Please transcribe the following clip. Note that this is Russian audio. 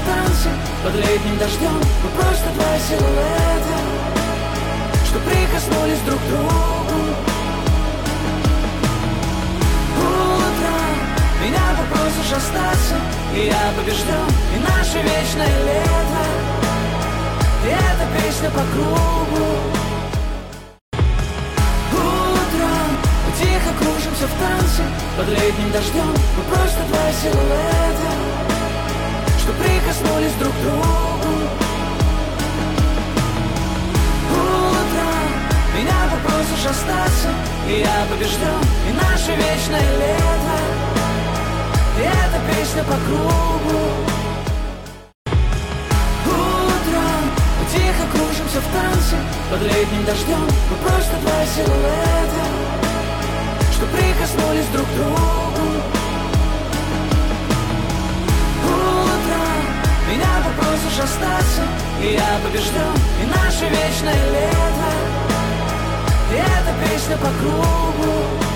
танце под летним дождем. Мы просто два силуэта, что прикоснулись друг к другу. Утром меня попросишь остаться, и я побежден, и наше вечное лето, и эта песня по кругу. Утром мы тихо кружимся в танце под летним дождем. Мы просто два силуэта, что прикоснулись друг к другу. Утром меня попросишь остаться, и я побежден, и наше вечное лето, и эта песня по кругу. Утром мы тихо кружимся в танце под летним дождем. Мы просто два силуэта, что прикоснулись друг к другу. Утром меня попросишь остаться, и я побежден, и наше вечное лето, и эта песня по кругу.